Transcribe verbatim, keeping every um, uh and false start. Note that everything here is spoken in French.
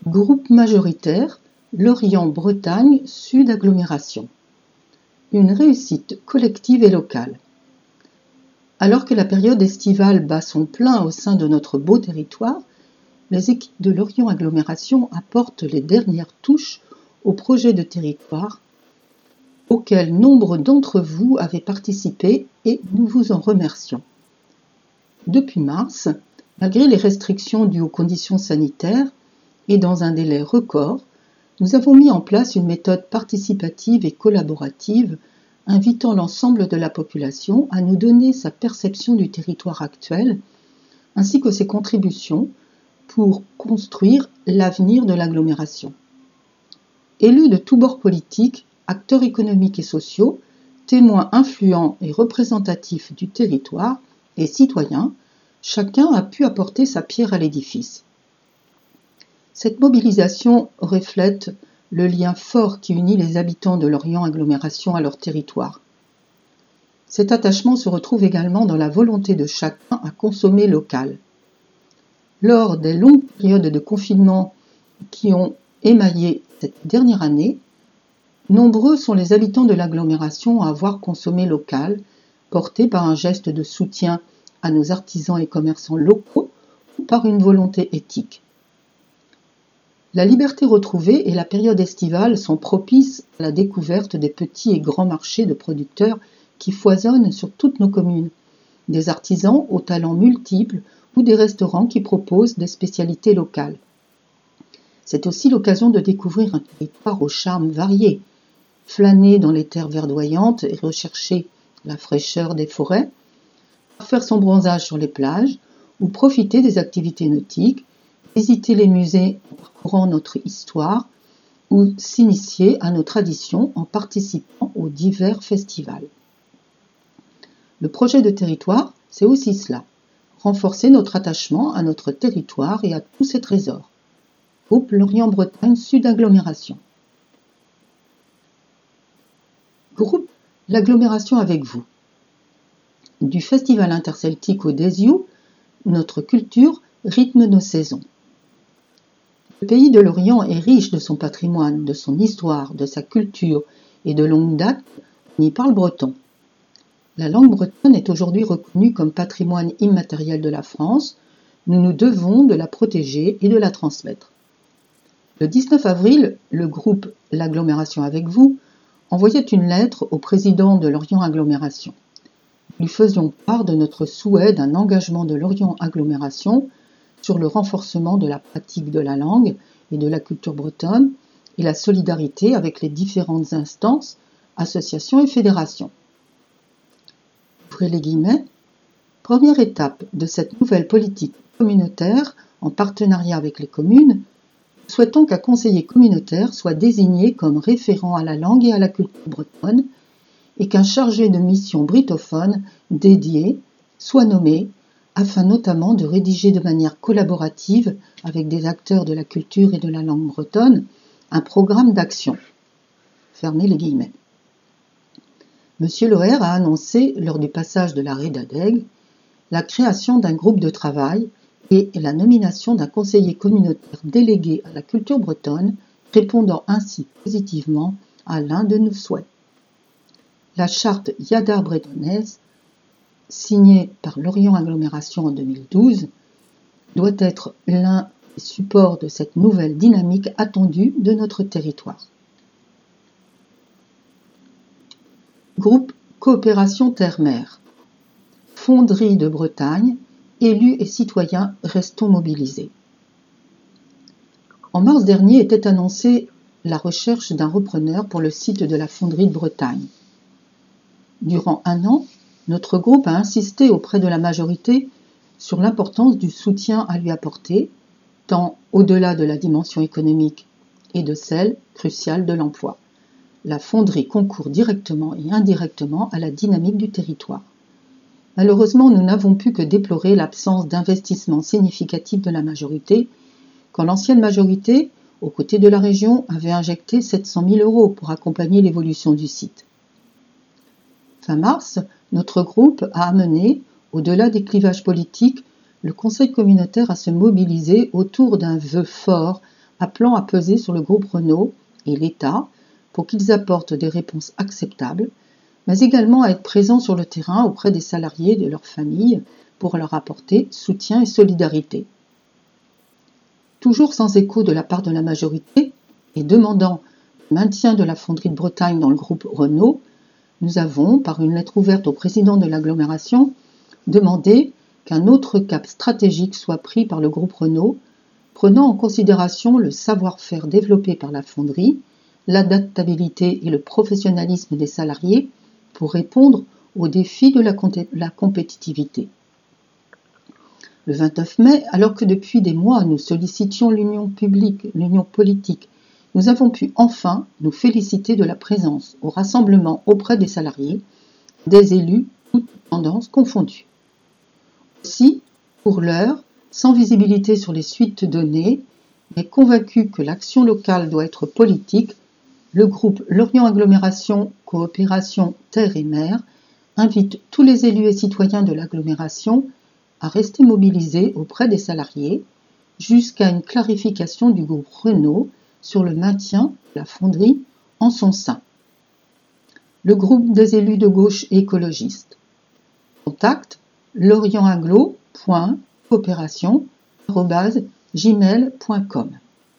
Groupe majoritaire, Lorient-Bretagne Sud Agglomération. Une réussite collective et locale. Alors que la période estivale bat son plein au sein de notre beau territoire, les équipes de Lorient Agglomération apportent les dernières touches au projet de territoire auquel nombre d'entre vous avaient participé et nous vous en remercions. Depuis mars, malgré les restrictions dues aux conditions sanitaires et dans un délai record, nous avons mis en place une méthode participative et collaborative invitant l'ensemble de la population à nous donner sa perception du territoire actuel ainsi que ses contributions pour construire l'avenir de l'agglomération. Élus de tous bords politiques, acteurs économiques et sociaux, témoins influents et représentatifs du territoire et citoyens, chacun a pu apporter sa pierre à l'édifice. Cette mobilisation reflète le lien fort qui unit les habitants de Lorient Agglomération à leur territoire. Cet attachement se retrouve également dans la volonté de chacun à consommer local. Lors des longues périodes de confinement qui ont émaillé cette dernière année, nombreux sont les habitants de l'agglomération à avoir consommé local, portés par un geste de soutien à nos artisans et commerçants locaux ou par une volonté éthique. La liberté retrouvée et la période estivale sont propices à la découverte des petits et grands marchés de producteurs qui foisonnent sur toutes nos communes, des artisans aux talents multiples ou des restaurants qui proposent des spécialités locales. C'est aussi l'occasion de découvrir un territoire au charme varié, flâner dans les terres verdoyantes et rechercher la fraîcheur des forêts, faire son bronzage sur les plages ou profiter des activités nautiques, visiter les musées en parcourant notre histoire ou s'initier à nos traditions en participant aux divers festivals. Le projet de territoire, c'est aussi cela, renforcer notre attachement à notre territoire et à tous ses trésors. Groupe Lorient-Bretagne Sud Agglomération. Groupe L'agglomération avec vous. Du Festival interceltique au Desiou, notre culture rythme nos saisons. Le pays de l'Orient est riche de son patrimoine, de son histoire, de sa culture et de longue date, on y parle breton. La langue bretonne est aujourd'hui reconnue comme patrimoine immatériel de la France. Nous nous devons de la protéger et de la transmettre. Le dix-neuf avril, le groupe L'agglomération avec vous envoyait une lettre au président de Lorient Agglomération. Nous lui faisions part de notre souhait d'un engagement de Lorient Agglomération sur le renforcement de la pratique de la langue et de la culture bretonne et la solidarité avec les différentes instances, associations et fédérations. Ouvrez les guillemets. Première étape de cette nouvelle politique communautaire en partenariat avec les communes, nous souhaitons qu'un conseiller communautaire soit désigné comme référent à la langue et à la culture bretonne et qu'un chargé de mission britophone dédié soit nommé afin notamment de rédiger de manière collaborative avec des acteurs de la culture et de la langue bretonne un programme d'action. Fermez les guillemets. Monsieur Loher a annoncé, lors du passage de la Rédadeg, la création d'un groupe de travail et la nomination d'un conseiller communautaire délégué à la culture bretonne, répondant ainsi positivement à l'un de nos souhaits. La charte Yadar bretonnaise, signée par Lorient Agglomération en deux mille douze, doit être l'un des supports de cette nouvelle dynamique attendue de notre territoire. Groupe Coopération Terre-Mer. Fonderie de Bretagne, élus et citoyens restons mobilisés. En mars dernier était annoncée la recherche d'un repreneur pour le site de la Fonderie de Bretagne. Durant un an, notre groupe a insisté auprès de la majorité sur l'importance du soutien à lui apporter, tant au-delà de la dimension économique et de celle cruciale de l'emploi. La fonderie concourt directement et indirectement à la dynamique du territoire. Malheureusement, nous n'avons pu que déplorer l'absence d'investissement significatif de la majorité, quand l'ancienne majorité, aux côtés de la région, avait injecté sept cent mille euros pour accompagner l'évolution du site. Fin mars, notre groupe a amené, au-delà des clivages politiques, le Conseil communautaire à se mobiliser autour d'un vœu fort appelant à peser sur le groupe Renault et l'État pour qu'ils apportent des réponses acceptables, mais également à être présents sur le terrain auprès des salariés et de leurs familles pour leur apporter soutien et solidarité. Toujours sans écho de la part de la majorité et demandant le maintien de la fonderie de Bretagne dans le groupe Renault, nous avons, par une lettre ouverte au président de l'agglomération, demandé qu'un autre cap stratégique soit pris par le groupe Renault, prenant en considération le savoir-faire développé par la fonderie, l'adaptabilité et le professionnalisme des salariés pour répondre aux défis de la, la compétitivité. Le vingt-neuf mai, alors que depuis des mois nous sollicitions l'union publique, l'union politique, nous avons pu enfin nous féliciter de la présence au rassemblement auprès des salariés, des élus, toutes tendances confondues. Aussi, pour l'heure, sans visibilité sur les suites données, mais convaincu que l'action locale doit être politique, le groupe Lorient Agglomération Coopération Terre et Mer invite tous les élus et citoyens de l'agglomération à rester mobilisés auprès des salariés jusqu'à une clarification du groupe Renault sur le maintien de la fonderie en son sein. Le groupe des élus de gauche et écologistes. Contact lorientaglo point coopération arobase gmail point com